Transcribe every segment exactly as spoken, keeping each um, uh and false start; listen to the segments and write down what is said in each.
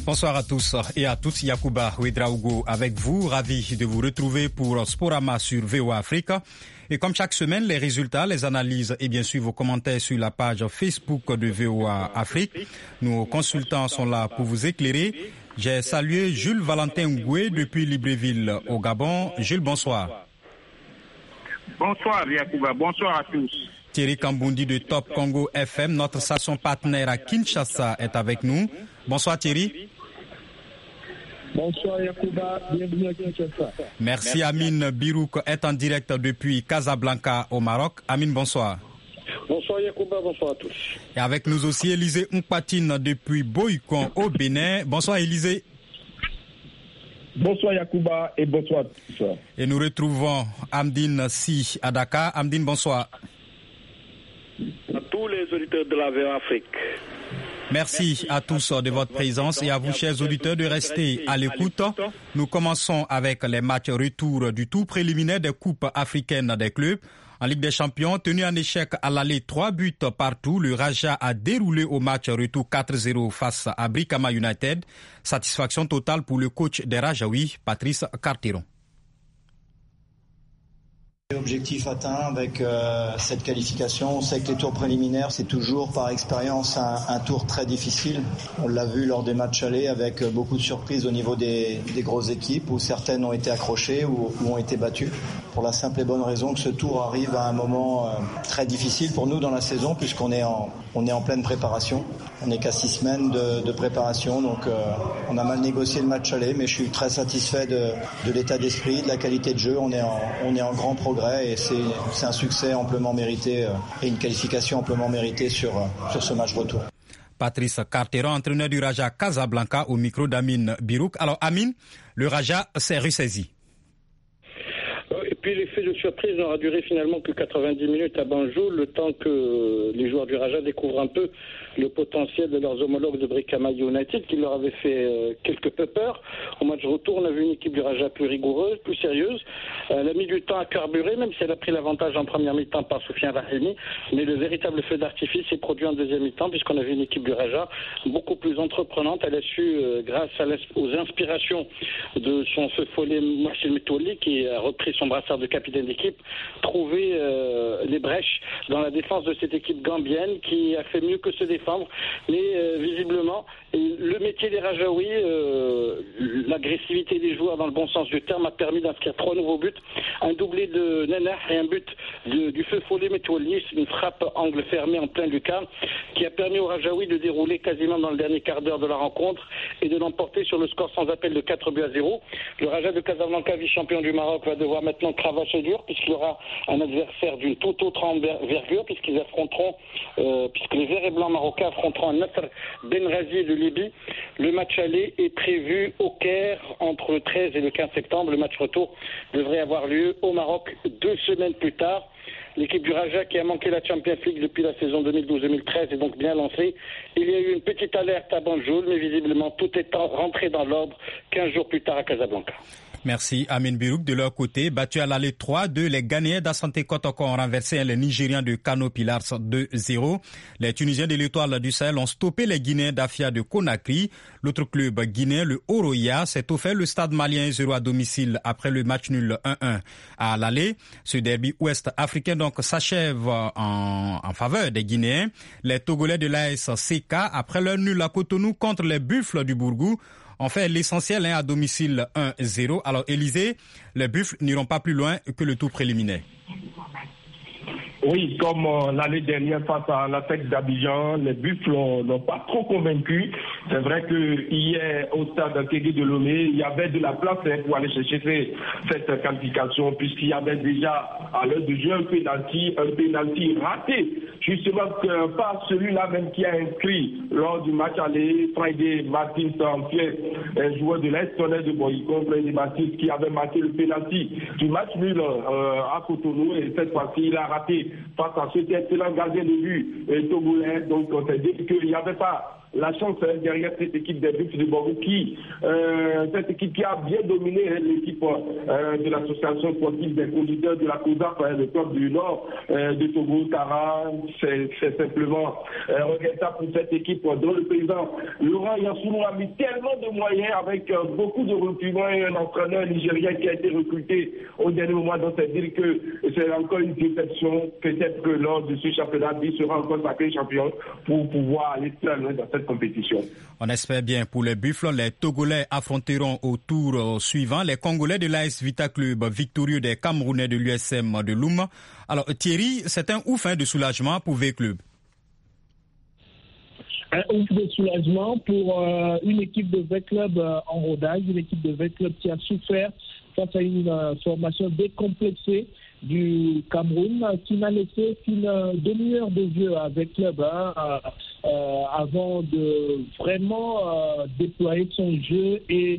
Bonsoir à tous et à toutes, Yacouba Ouedraogo avec vous, ravi de vous retrouver pour Sporama sur V O A Afrique. Et comme chaque semaine, les résultats, les analyses et bien sûr vos commentaires sur la page Facebook de V O A Afrique. Nos consultants sont là pour vous éclairer. J'ai salué Jules Valentin Ngoué depuis Libreville au Gabon. Jules, bonsoir. Bonsoir Yacouba, bonsoir à tous. Thierry Kambundi de Top Congo F M, notre station partenaire à Kinshasa, est avec nous. Bonsoir Thierry. Bonsoir Yacouba, bienvenue à Kinshasa. Merci, Amine Birouk est en direct depuis Casablanca au Maroc. Amine, bonsoir. Bonsoir Yacouba, bonsoir à tous. Et avec nous aussi Élisée Mpatine depuis Boycon au Bénin. Bonsoir Élisée. Bonsoir Yacouba et bonsoir à tous. Et nous retrouvons Amdine Si à Dakar. Amdine, bonsoir. À tous les auditeurs de la V O A Afrique. Merci à tous de votre présence et à vous, chers auditeurs, de rester à l'écoute. Nous commençons avec les matchs retour du tour préliminaire des Coupes africaines des clubs. En Ligue des Champions, tenu en échec à l'aller trois buts partout, le Raja a déroulé au match retour quatre zéro face à Brikama United. Satisfaction totale pour le coach des Rajaouis, Patrice Carteron. Objectif atteint avec euh, cette qualification. On sait que les tours préliminaires, c'est toujours par expérience un, un tour très difficile. On l'a vu lors des matchs allés avec beaucoup de surprises au niveau des, des grosses équipes où certaines ont été accrochées ou, ou ont été battues. Pour la simple et bonne raison que ce tour arrive à un moment euh, très difficile pour nous dans la saison puisqu'on est en, on est en pleine préparation. On n'est qu'à six semaines de, de préparation, donc euh, on a mal négocié le match aller, mais je suis très satisfait de, de l'état d'esprit, de la qualité de jeu. On est en, on est en grand progrès et c'est, c'est un succès amplement mérité euh, et une qualification amplement méritée sur, euh, sur ce match retour. Patrice Carteron, entraîneur du Raja Casablanca, au micro d'Amine Birouk. Alors Amine, le Raja s'est ressaisi. Et puis l'effet de surprise n'aura duré finalement que quatre-vingt-dix minutes à Banjul, le temps que les joueurs du Raja découvrent un peu le potentiel de leurs homologues de Brikama United, qui leur avait fait euh, quelque peu peur. Au match retour, on a vu une équipe du Raja plus rigoureuse, plus sérieuse. Elle a mis du temps à carburer, même si elle a pris l'avantage en première mi-temps par Soufiane Rahimi. Mais le véritable feu d'artifice s'est produit en deuxième mi-temps, puisqu'on a vu une équipe du Raja beaucoup plus entreprenante. Elle a su, euh, grâce à aux inspirations de son feu follet Marcel Metoli, qui a repris son brassard de capitaine d'équipe, trouver euh, les brèches dans la défense de cette équipe gambienne qui a fait mieux que se défendre. Mais euh, visiblement, le métier des Rajaouis, euh, l'agressivité des joueurs dans le bon sens du terme a permis d'inscrire trois nouveaux buts. Un doublé de Nenah et un but de, du feu follet Metouali, une frappe angle fermé en plein lucarne qui a permis aux Rajaouis de dérouler quasiment dans le dernier quart d'heure de la rencontre et de l'emporter sur le score sans appel de quatre buts à zéro. Le Raja de Casablanca, vice-champion du Maroc, va devoir maintenant cravacher dur puisqu'il y aura un adversaire d'une toute autre envergure puisqu'ils affronteront, euh, puisque les Verts et Blancs marocains affronteront un Nasser Benrazi de Libye. Le match aller est prévu au Caire entre le treize et le quinze septembre. Le match retour devrait avoir lieu au Maroc deux semaines plus tard. L'équipe du Raja, qui a manqué la Champions League depuis la saison deux mille douze deux mille treize, est donc bien lancée. Il y a eu une petite alerte à Banjul, mais visiblement tout est rentré dans l'ordre quinze jours plus tard à Casablanca. Merci Amine Birouk. De leur côté, battu à l'aller trois deux, les Ghanéens d'Asante Kotoko ont renversé les Nigérians de Kano Pillars deux zéro. Les Tunisiens de l'Étoile du Sahel ont stoppé les Guinéens d'Afia de Conakry. L'autre club guinéen, le Oroya, s'est offert le stade malien zéro à domicile après le match nul un un à l'aller. Ce derby ouest-africain donc s'achève en, en faveur des Guinéens. Les Togolais de l'A S C K, après leur nul à Cotonou contre les Buffles du Bourgou, on fait l'essentiel hein, à domicile un zéro. Alors Élisée, les Buffles n'iront pas plus loin que le tour préliminaire. Oui, comme euh, l'année dernière face à la tête d'Abidjan, les Buffles n'ont pas trop convaincu. C'est vrai que hier au stade Kégué de Lomé, il y avait de la place hein, pour aller chercher cette qualification, puisqu'il y avait déjà à l'heure de jeu un pénalty, un pénalty raté, justement que, pas celui-là même qui a inscrit lors du match aller, Friday Martins en pied, un joueur de l'Est de Boycon, Friday Martins qui avait marqué le pénalty du match nul euh, à Cotonou, et cette fois-ci il a raté face à cet excellent gardien de but togolais. Donc on s'est dit qu'il n'y avait pas la chance hein, derrière cette équipe des Buffs de Bordeaux qui, euh, cette équipe qui a bien dominé hein, l'équipe euh, de l'association sportive des conducteurs de la COSAF, hein, le club du Nord euh, de Togo, Tara. C'est, c'est simplement euh, regrettable pour cette équipe dont le président Laurent Yanssoumou a mis tellement de moyens avec euh, beaucoup de recrutements et un entraîneur nigérien qui a été recruté au dernier moment. Donc c'est dire que c'est encore une déception. Peut-être que lors de ce championnat, il sera encore sacré champion pour pouvoir aller très loin dans cette compétition. On espère bien pour les Buffles. Les Togolais affronteront au tour suivant les Congolais de l'A S Vita Club, victorieux des Camerounais de l'U S M de Loum. Alors Thierry, c'est un ouf hein, de soulagement pour V-Club. Un ouf de soulagement pour euh, une équipe de V-Club euh, en rodage, une équipe de V-Club qui a souffert face à une euh, formation décomplexée du Cameroun, qui n'a laissé qu'une euh, demi-heure de jeu avec Club hein, euh, avant de vraiment euh, déployer son jeu et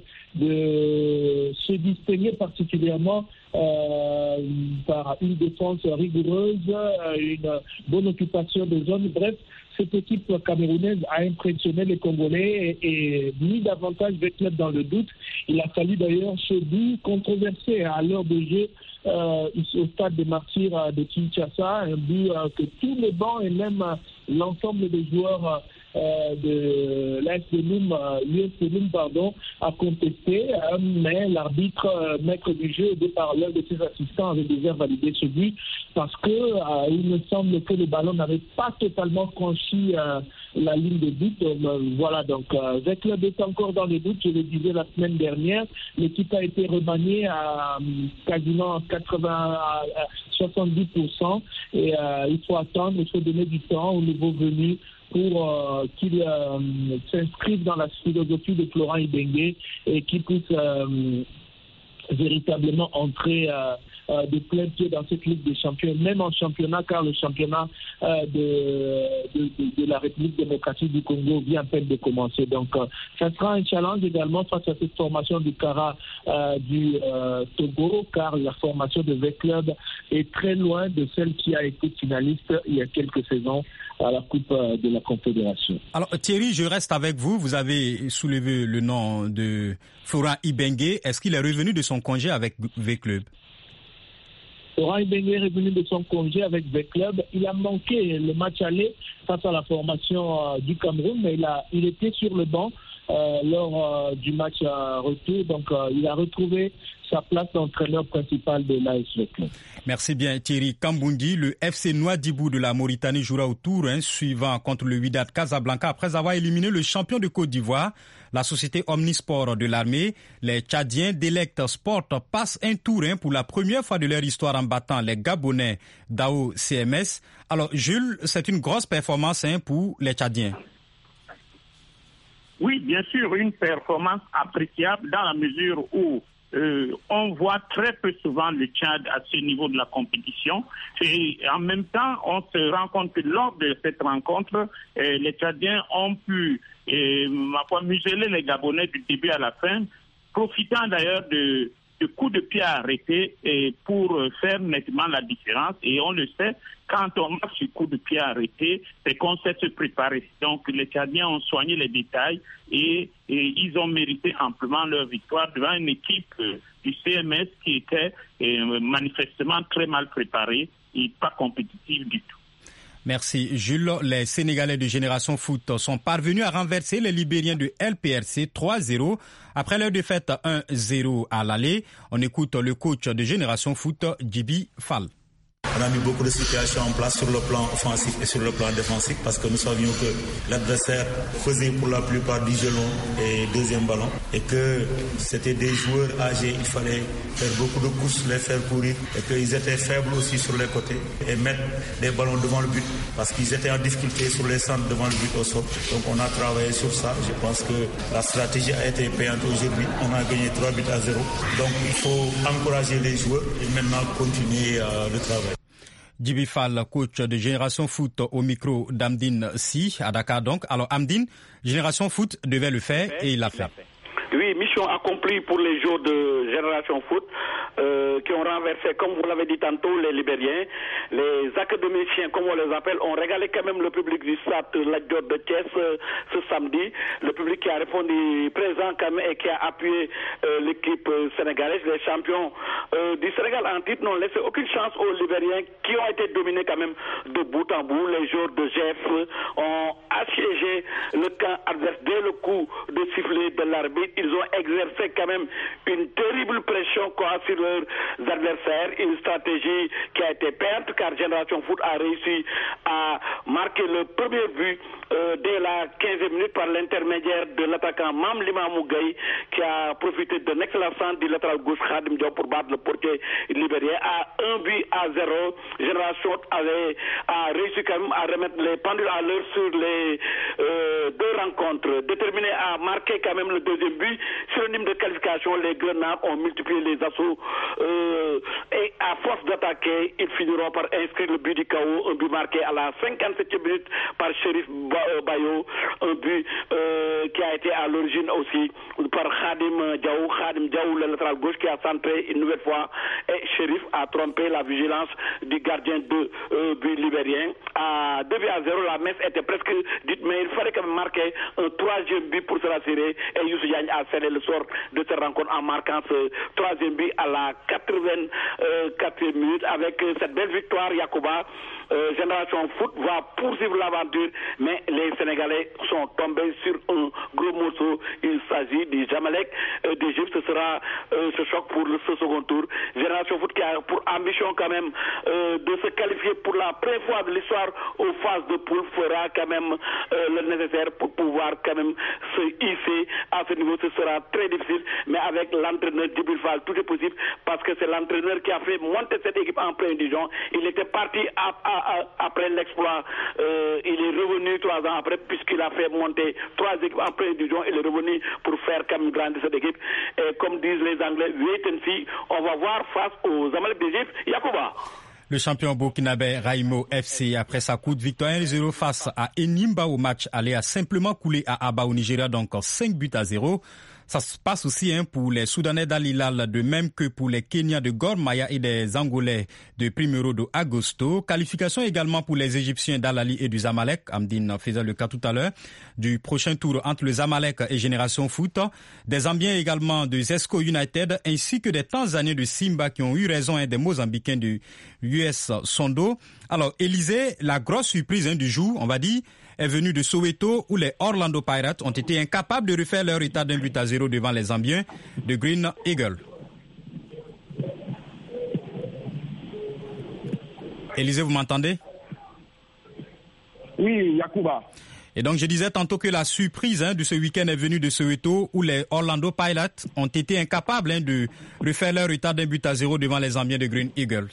de se distinguer particulièrement euh, par une défense rigoureuse, une bonne occupation de zone. Bref, cette équipe camerounaise a impressionné les Congolais et, et mis davantage V-Club dans le doute. Il a fallu d'ailleurs ce but controversé à l'heure de jeu euh, au stade des Martyrs de Kinshasa, un but euh, que tous les bancs et même euh, l'ensemble des joueurs euh, de l'A S de Loum, euh, l'U S de Loum, pardon, a contesté, euh, mais l'arbitre, euh, maître du jeu, de par l'un de ses assistants, avait déjà validé ce but parce que euh, il me semble que le ballon n'avait pas totalement franchi euh, la ligne de but. Euh, voilà, donc euh, V-Club est encore dans les doutes, je le disais la semaine dernière. L'équipe a été remaniée à euh, quasiment quatre-vingts à soixante-dix pour cent et euh, il faut attendre, il faut donner du temps aux nouveaux venus pour euh, qu'il euh, s'inscrive dans la philosophie de Florent Ibenge et qu'il puisse euh, véritablement entrer euh, euh, de plein pied dans cette Ligue des Champions, même en championnat, car le championnat euh, de, de, de, de la République démocratique du Congo vient à peine de commencer. Donc, euh, ça sera un challenge également face à cette formation du Kara euh, du euh, Togo, car la formation de V-Club est très loin de celle qui a été finaliste il y a quelques saisons à la Coupe de la Confédération. Alors Thierry, je reste avec vous. Vous avez soulevé le nom de Florent Ibenge. Est-ce qu'il est revenu de son congé avec V-Club? Florent Ibenge est revenu de son congé avec V-Club. Il a manqué le match aller face à la formation euh, du Cameroun, mais il, a, il était sur le banc euh, lors euh, du match euh, retour. Donc euh, il a retrouvé sa place d'entraîneur principal de l'A S V-Club. Merci bien Thierry Kambundi. Le F C Nouadhibou de la Mauritanie jouera au tour hein, suivant contre le Wydad Casablanca après avoir éliminé le champion de Côte d'Ivoire, la société Omnisport de l'armée. Les Tchadiens d'Elect Sport passent un tour hein, pour la première fois de leur histoire en battant les Gabonais d'A O C M S. Alors Jules, c'est une grosse performance hein, pour les Tchadiens. Oui, bien sûr, une performance appréciable dans la mesure où Euh, on voit très peu souvent le Tchad à ce niveau de la compétition. Et en même temps, on se rend compte que lors de cette rencontre, euh, les Tchadiens ont pu, euh, ma foi, museler les Gabonais du début à la fin, profitant d'ailleurs de, de coups de pied arrêtés et pour faire nettement la différence. Et on le sait, quand on marque ce coup de pied arrêté, c'est qu'on sait se préparer. Donc les Tchadiens ont soigné les détails et, et ils ont mérité amplement leur victoire devant une équipe euh, du C M S qui était euh, manifestement très mal préparée et pas compétitive du tout. Merci Jules. Les Sénégalais de Génération Foot sont parvenus à renverser les Libériens de L P R C trois zéro après leur défaite un zéro à l'aller. On écoute le coach de Génération Foot, Djibi Fall. On a mis beaucoup de situations en place sur le plan offensif et sur le plan défensif parce que nous savions que l'adversaire faisait pour la plupart du jeu long et deuxième ballon et que c'était des joueurs âgés, il fallait faire beaucoup de courses, les faire courir et qu'ils étaient faibles aussi sur les côtés et mettre des ballons devant le but parce qu'ils étaient en difficulté sur les centres devant le but au sol. Donc on a travaillé sur ça. Je pense que la stratégie a été payante aujourd'hui. On a gagné trois buts à zéro. Donc il faut encourager les joueurs et maintenant continuer euh, le travail. Djibi Fall, coach de Génération Foot au micro d'Amdine Si à Dakar donc. Alors Amdine, Génération Foot devait le faire et il l'a fait. Oui, mission accomplie pour les joueurs de Génération Foot. euh, qui ont renversé, comme vous l'avez dit tantôt, les Libériens. Les académiciens, comme on les appelle, ont régalé quand même le public du stade Lat Dior de Thiès euh, ce samedi. Le public qui a répondu présent quand même et qui a appuyé euh, l'équipe euh, sénégalaise. Les champions euh, du Sénégal en titre n'ont laissé aucune chance aux Libériens qui ont été dominés quand même de bout en bout. Les joueurs de G F ont assiégé le camp adverse dès le coup de sifflet de l'arbitre. Ils ont exercé quand même une terrible pression quoi, sur leurs adversaires, une stratégie qui a été perte car Génération Foot a réussi à marquer le premier but euh, dès la quinzième minute par l'intermédiaire de l'attaquant Mam Limamou Gaye qui a profité d'un excellent centre du latéral gauche Khadim Diop pour battre le portier libérien à un but à zéro. Génération avait a réussi quand même à remettre les pendules à l'heure sur les euh, deux rencontres, déterminé à marquer quand même le deuxième but. Synonyme de qualification, les Grenades ont multiplié les assauts euh, et à force d'attaquer, ils finiront par inscrire le but du K O, un but marqué à la cinquante-septième minute par Chérif Bayo, un but euh, qui a été à l'origine aussi par Khadim Diaw, Khadim Diaw, le latéral gauche qui a centré une nouvelle fois et Chérif a trompé la vigilance du gardien de euh, but libérien. À deux buts à zéro, la messe était presque dite, mais il fallait quand même marquer un troisième but pour se rassurer et Youssou Diagne a scellé le sort de cette rencontre en marquant ce troisième but à la quatre-vingt-quatrième minute. Avec cette belle victoire, Yacouba, euh, Génération Foot va poursuivre l'aventure, mais les Sénégalais sont tombés sur un gros morceau. Il s'agit du Jamalek euh, d'Égypte. Ce sera euh, ce choc pour le, ce second tour. Génération Foot qui a pour ambition quand même euh, de se qualifier pour la première fois de l'histoire aux phases de poule, fera quand même euh, le nécessaire pour pouvoir quand même se hisser à ce niveau. Ce sera très difficile, mais avec l'entraîneur Djibril Fall, tout est possible parce que c'est l'entraîneur qui a fait monter cette équipe en première division. Il était parti à, à, à, après l'exploit. Euh, il est revenu trois ans après puisqu'il a fait monter trois équipes en première division. Il est revenu pour faire quand même grandir cette équipe. Et comme disent les Anglais, wait and see, on va voir face aux Zamalek d'Égypte. Yacouba. Le champion burkinabé Raimo F C, après sa courte victoire un zéro face à Enimba au match aller, a simplement coulé à Aba au Nigeria, donc cinq buts à zéro. Ça se passe aussi hein, pour les Soudanais d'Al Hilal, de même que pour les Kenyans de Gor Mahia et des Angolais de Primero de Agosto. Qualification également pour les Égyptiens d'Al Ahly et du Zamalek, Amdine faisait le cas tout à l'heure, du prochain tour entre le Zamalek et Génération Foot. Des Zambiens également de Zesco United, ainsi que des Tanzaniens de Simba qui ont eu raison hein, des Mozambicains du U S Sondo. Alors, Élysée, la grosse surprise hein, du jour, on va dire, est venue de Soweto où les Orlando Pirates ont été incapables de refaire leur état d'un but à zéro devant les Zambiens de Green Eagle. Élysée, vous m'entendez? Oui, Yacouba. Et donc, je disais tantôt que la surprise hein, de ce week-end est venue de Soweto où les Orlando Pirates ont été incapables hein, de refaire leur état d'un but à zéro devant les Zambiens de Green Eagles.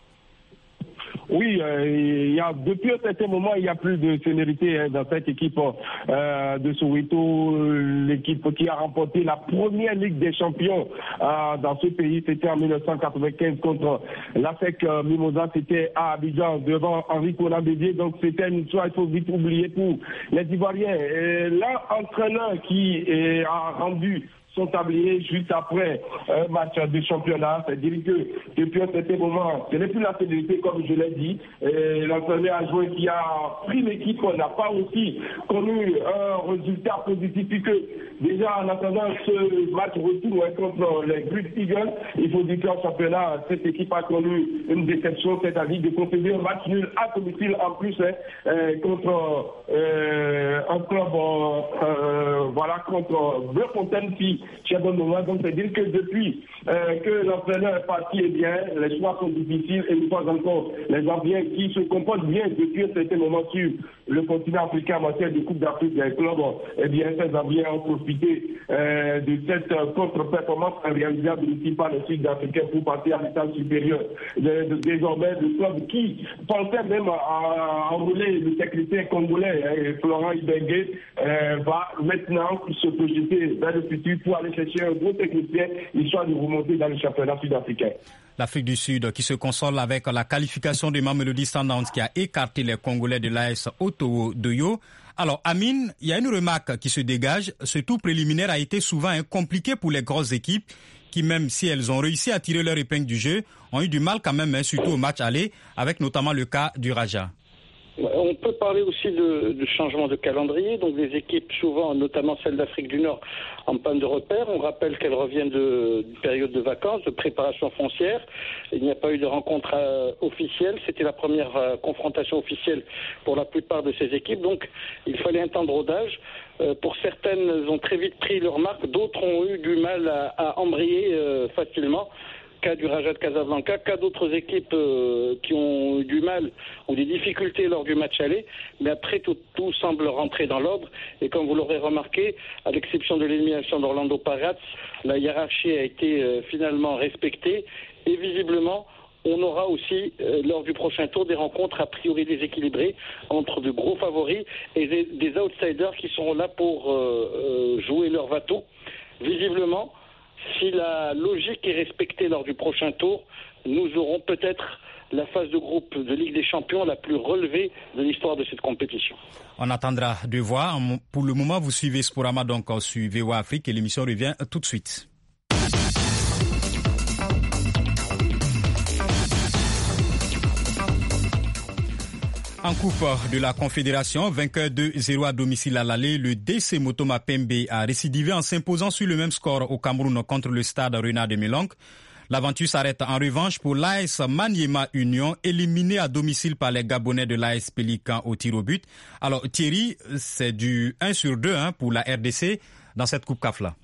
Oui, euh, il y a, depuis un certain moment, il n'y a plus de sénérité hein, dans cette équipe euh, de Soweto, l'équipe qui a remporté la première Ligue des Champions euh, dans ce pays. C'était en mille neuf cent quatre-vingt-quinze contre l'A S E C euh, Mimosa. C'était à Abidjan devant Henri Conan Bédié. Donc c'était une histoire, il faut vite oublier pour les Ivoiriens. L'entraîneur qui est, a rendu son tablier juste après un match de championnat, c'est-à-dire que depuis un certain moment, ce n'est plus la sécurité comme je l'ai dit. L'entraîneur a joué qui a pris l'équipe, on n'a pas aussi connu un résultat positif puisque déjà en attendant ce match retour contre les Green Eagles, il faut dire qu'en championnat, cette équipe a connu une déception, c'est-à-dire de concéder un match nul à domicile en plus hein, contre euh, un club euh, voilà, contre Blefontaine qui donc c'est-à-dire que depuis euh, que l'entraîneur est parti, eh bien, les choix sont difficiles et une fois encore, les Zambiens qui se comportent bien depuis un certain moment sur le continent africain en matière de Coupe d'Afrique des clubs, eh bien, ces Zambiens ont profité euh, de cette euh, contre-performance réalisée ici par les Sud-Africains pour passer à l'état supérieur. De, de, désormais, le club qui pensait même à enrôler le technicien congolais, hein, Florent Ibengue, euh, va maintenant se projeter vers le futur pour aller chercher un gros technicien, histoire de remonter dans le championnat sud-africain. L'Afrique du Sud qui se console avec la qualification de Mamelodi Sundowns qui a écarté les Congolais de l'A S Ottawa de Yo. Alors, Amine, il y a une remarque qui se dégage. Ce tour préliminaire a été souvent compliqué pour les grosses équipes qui, même si elles ont réussi à tirer leur épingle du jeu, ont eu du mal quand même, hein, surtout au match aller, avec notamment le cas du Raja. On peut parler aussi de, de changement de calendrier, donc des équipes souvent, notamment celles d'Afrique du Nord, en panne de repères. On rappelle qu'elles reviennent de, d'une période de vacances, de préparation foncière. Il n'y a pas eu de rencontre euh, officielle. C'était la première euh, confrontation officielle pour la plupart de ces équipes. Donc, il fallait un temps de rodage. Euh, pour certaines, elles ont très vite pris leur marque. D'autres ont eu du mal à, à embrayer euh, facilement. Cas du Raja de Casablanca, cas d'autres équipes euh, qui ont eu du mal ou des difficultés lors du match aller, mais après tout, tout semble rentrer dans l'ordre et comme vous l'aurez remarqué, à l'exception de l'élimination d'Orlando Pirates, la hiérarchie a été euh, finalement respectée et visiblement on aura aussi euh, lors du prochain tour des rencontres a priori déséquilibrées entre de gros favoris et des, des outsiders qui seront là pour euh, euh, jouer leur va-tout. Visiblement, si la logique est respectée lors du prochain tour, nous aurons peut-être la phase de groupe de Ligue des Champions la plus relevée de l'histoire de cette compétition. On attendra de voir. Pour le moment, vous suivez Sporama donc sur V O A Afrique et l'émission revient tout de suite. En coupe de la Confédération, vainqueur deux zéro à domicile à l'aller, le D C Motoma Pembe a récidivé en s'imposant sur le même score au Cameroun contre le Stade Renard de Mélange. L'aventure s'arrête en revanche pour l'A S Maniema Union, éliminé à domicile par les Gabonais de l'A S Pélican au tir au but. Alors Thierry, c'est du un sur deux hein, pour la R D C dans cette Coupe C A F là.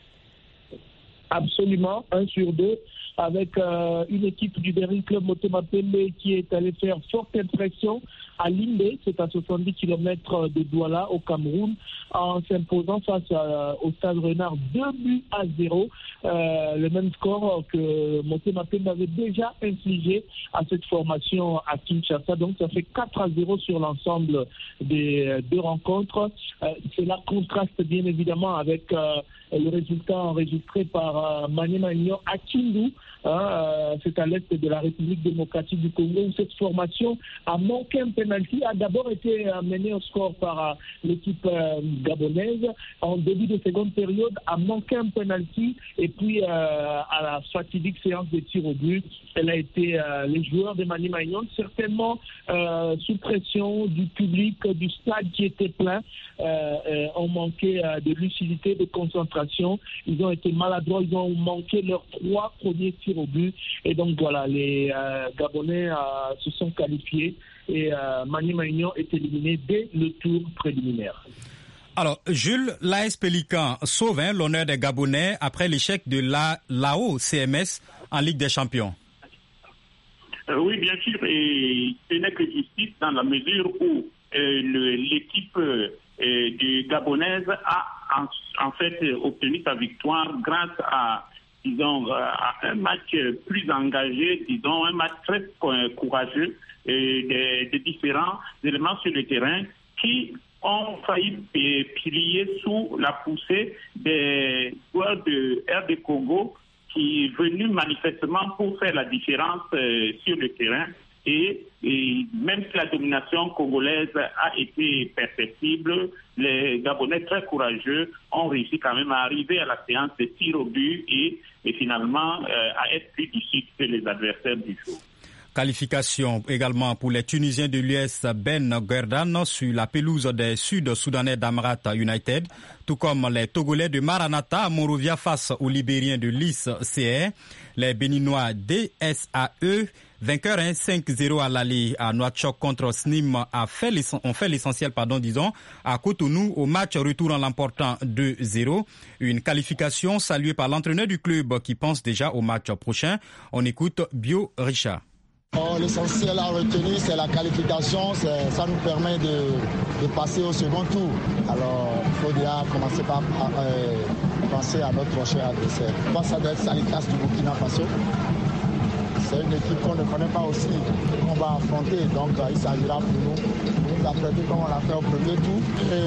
Absolument, un sur deux. Avec euh, une équipe du Berry Club Motema Pembe qui est allée faire forte impression à Limbe, c'est à soixante-dix kilomètres de Douala au Cameroun, en s'imposant face à, au Stade Renard deux buts à zéro, euh, le même score que Motema Pembe avait déjà infligé à cette formation à Kinshasa. Donc ça fait quatre à zéro sur l'ensemble des deux rencontres. Euh, cela contraste bien évidemment avec euh, le résultat enregistré par euh, Maniema Union à Kindu. Hein, euh, c'est à l'est de la République démocratique du Congo où cette formation a manqué un penalty, a d'abord été euh, menée au score par euh, l'équipe euh, gabonaise. En début de seconde période, a manqué un penalty et puis euh, à la fatidique séance de tir au but, elle a été euh, les joueurs de Maniema Union certainement euh, sous pression du public, du stade qui était plein, euh, euh, ont manqué euh, de lucidité, de concentration. Ils ont été maladroits, ils ont manqué leurs trois premiers tirs au but et donc voilà, les euh, Gabonais euh, se sont qualifiés et euh, Maniema Union est éliminé dès le tour préliminaire. Alors, Jules, l'A S Pélican sauve hein, l'honneur des Gabonais après l'échec de la l'A O C M S en Ligue des Champions. Euh, oui, bien sûr, et ce n'est que justice dans la mesure où euh, le, l'équipe euh, du Gabonaise a en, en fait obtenu sa victoire grâce à disons, à un match plus engagé, disons, un match très courageux et des, des différents éléments sur le terrain qui ont failli plier sous la poussée des joueurs de R D Congo qui est venu manifestement pour faire la différence euh, sur le terrain. Et, et même si la domination congolaise a été perceptible, les Gabonais très courageux ont réussi quand même à arriver à la séance de tir au but et, et finalement euh, à être plus difficile que les adversaires du jour. Qualification également pour les Tunisiens de l'U S Ben Guerdane sur la pelouse des Sud-Soudanais d'Amrat United, tout comme les Togolais de Maranatha à Monrovia face aux Libériens de l'I S C R, les Béninois D S A E, vainqueurs hein, cinq zéro à l'aller à Nouakchott contre S N I M, a fait ont fait l'essentiel pardon, disons, à Cotonou au match retour en l'emportant deux zéro. Une qualification saluée par l'entraîneur du club qui pense déjà au match prochain. On écoute Bio Richard. Oh, l'essentiel à retenir, c'est la qualification. C'est, ça nous permet de, de passer au second tour. Alors, il faut déjà commencer par euh, penser à notre prochain adversaire. Je pense à être Salitas du Burkina Faso. C'est une équipe qu'on ne connaît pas aussi, qu'on va affronter. Donc, euh, il s'agira pour nous de nous apprêter comme on l'a fait au premier tour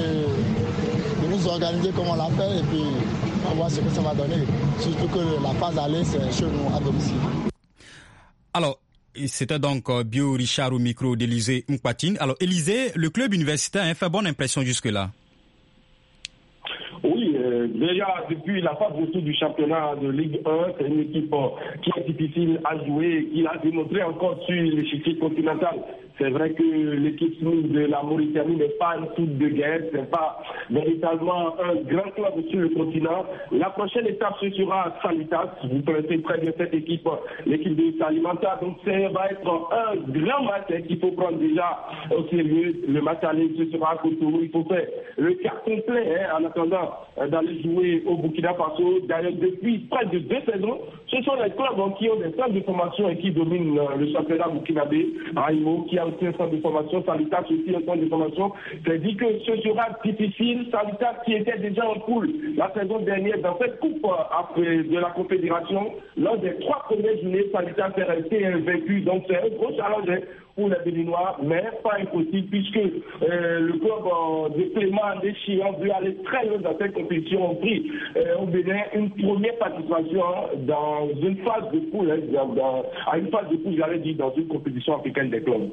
et de nous organiser comme on l'a fait. Et puis, on va voir ce que ça va donner. Surtout que la phase aller, c'est chez nous à domicile. Alors, c'était donc Bio Richard au micro d'Élysée Mpatine. Alors, Élysée, le club universitaire a fait bonne impression jusque-là. Oui, euh, déjà depuis la phase retour du championnat de Ligue un, c'est une équipe euh, qui est difficile à jouer, qui a démontré encore sur l'échiquier continental. C'est vrai que l'équipe de la Mauritanie n'est pas une toute de guerre, c'est pas véritablement un grand club sur le continent. La prochaine étape, ce sera Salitas. Vous connaissez très bien cette équipe, l'équipe de Salimata. Donc, ça va être un grand match qu'il faut prendre déjà au sérieux. Le match aller, ce sera à Cotonou. Il faut faire le quart complet hein, en attendant d'aller jouer au Burkina Faso. D'ailleurs, depuis près de deux saisons, ce sont les clubs hein, qui ont des centres de formation et qui dominent euh, le championnat burkinabé. Aïmo, qui a aussi un centre de formation, Salitas aussi un centre de formation. C'est dit que ce sera difficile. Salitas qui était déjà en poule la saison dernière dans cette coupe après de la Confédération, lors des trois premières journées, Salitas est resté invaincu. Donc c'est un gros challenge pour les Béninois, mais pas impossible puisque euh, le club euh, de Clément Ndéchi a dû aller très loin dans cette compétition. On pris euh, au Bénin une première participation dans une phase de poule, hein, dans, dans, à une phase de poule, j'allais dire, dans une compétition africaine des clubs.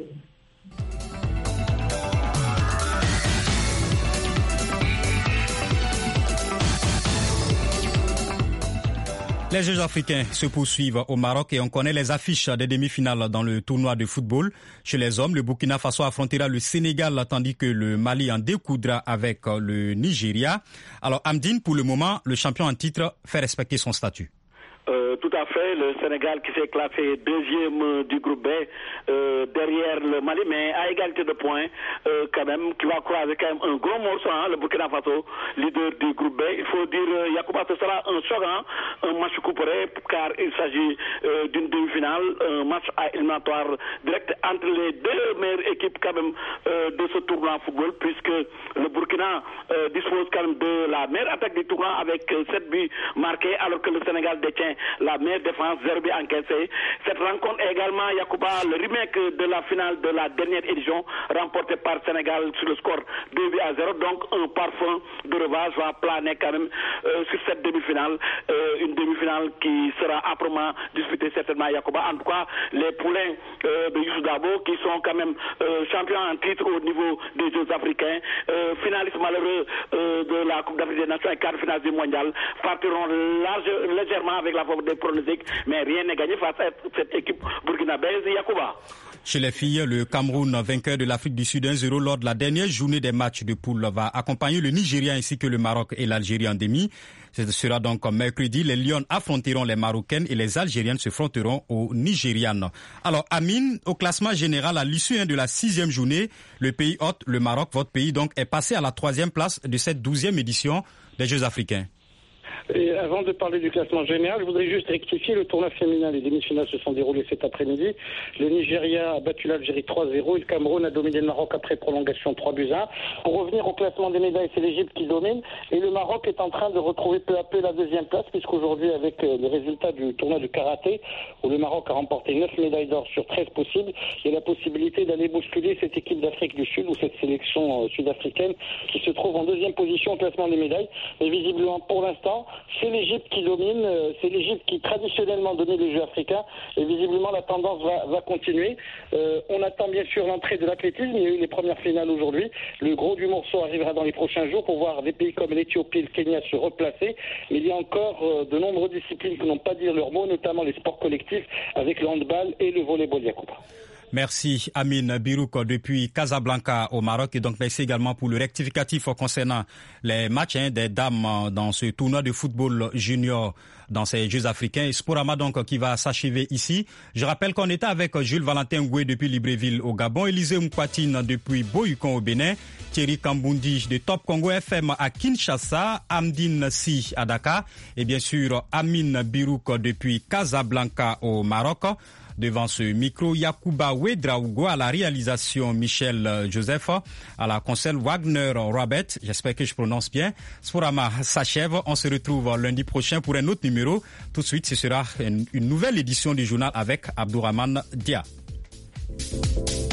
Les Jeux africains se poursuivent au Maroc et on connaît les affiches des demi-finales dans le tournoi de football. Chez les hommes, le Burkina Faso affrontera le Sénégal tandis que le Mali en découdra avec le Nigeria. Alors Amdine, pour le moment, le champion en titre fait respecter son statut. Euh, tout à fait, le Sénégal qui s'est classé deuxième du groupe B euh, derrière le Mali, mais à égalité de points euh, quand même, qui va croiser quand même un gros morceau, hein, le Burkina Faso, leader du groupe B. Il faut dire, euh, Yacouba, ce sera un choc, hein, un match couperé, car il s'agit euh, d'une demi-finale, un match à éliminatoire direct entre les deux meilleures équipes quand même euh, de ce tournoi en football, puisque le Burkina euh, dispose quand même de la meilleure attaque du tournoi avec euh, sept buts marqués, alors que le Sénégal détient la meilleure défense, zéro but encaissé. Cette rencontre est également, Yacouba, le remake de la finale de la dernière édition remportée par Sénégal sur le score deux buts à zéro. Donc un parfum de revanche va planer quand même euh, sur cette demi-finale, euh, une demi-finale qui sera âprement disputée certainement, Yacouba. En tout cas, les poulains euh, de Youssou Dabo, qui sont quand même euh, champions en titre au niveau des Jeux africains, euh, finalistes malheureux euh, de la Coupe d'Afrique des Nations et quart de finale du mondial, partiront large, légèrement avec la forme des pronostics, mais rien n'est gagné face à cette équipe burkinabèse, Yacouba. Chez les filles, le Cameroun, vainqueur de l'Afrique du Sud un zéro lors de la dernière journée des matchs de poule, va accompagner le Nigeria ainsi que le Maroc et l'Algérie en demi. Ce sera donc mercredi. Les Lions affronteront les Marocaines et les Algériennes se fronteront aux Nigérianes. Alors, Amine, au classement général, à l'issue de la sixième journée, le pays hôte, le Maroc, votre pays, donc, est passé à la troisième place de cette douzième édition des Jeux africains. Et avant de parler du classement général, je voudrais juste rectifier le tournoi féminin. Les demi-finales se sont déroulées cet après-midi. Le Nigeria a battu l'Algérie trois zéro et le Cameroun a dominé le Maroc après prolongation trois buts à un. Pour revenir au classement des médailles, c'est l'Égypte qui domine et le Maroc est en train de retrouver peu à peu la deuxième place, puisqu'aujourd'hui, avec les résultats du tournoi du karaté, où le Maroc a remporté neuf médailles d'or sur treize possibles, il y a la possibilité d'aller bousculer cette équipe d'Afrique du Sud ou cette sélection sud-africaine qui se trouve en deuxième position au classement des médailles. Et visiblement, pour l'instant, c'est l'Égypte qui domine, c'est l'Égypte qui traditionnellement domine les Jeux africains et visiblement la tendance va, va continuer. Euh, on attend bien sûr l'entrée de l'athlétisme, il y a eu les premières finales aujourd'hui. Le gros du morceau arrivera dans les prochains jours pour voir des pays comme l'Éthiopie et le Kenya se replacer. Mais il y a encore euh, de nombreuses disciplines qui n'ont pas dit leur mot, notamment les sports collectifs avec le handball et le volleyball, Yacouba. Merci Amine Birouk depuis Casablanca au Maroc et donc merci également pour le rectificatif concernant les matchs hein, des dames dans ce tournoi de football junior dans ces Jeux africains. Et Sporama donc qui va s'achever ici. Je rappelle qu'on était avec Jules Valentin Ngoué depuis Libreville au Gabon, Élisée Mkwatine depuis Boyukon au Bénin, Thierry Kambundi de Top Congo F M à Kinshasa, Amdine Si à Dakar et bien sûr Amine Birouk depuis Casablanca au Maroc. Devant ce micro, Yacouba Ouedraogo à la réalisation, Michel Joseph à la console, Wagner Robert, j'espère que je prononce bien. Sporama s'achève, on se retrouve lundi prochain pour un autre numéro. Tout de suite, ce sera une, une nouvelle édition du journal avec Abdourahmane Dia.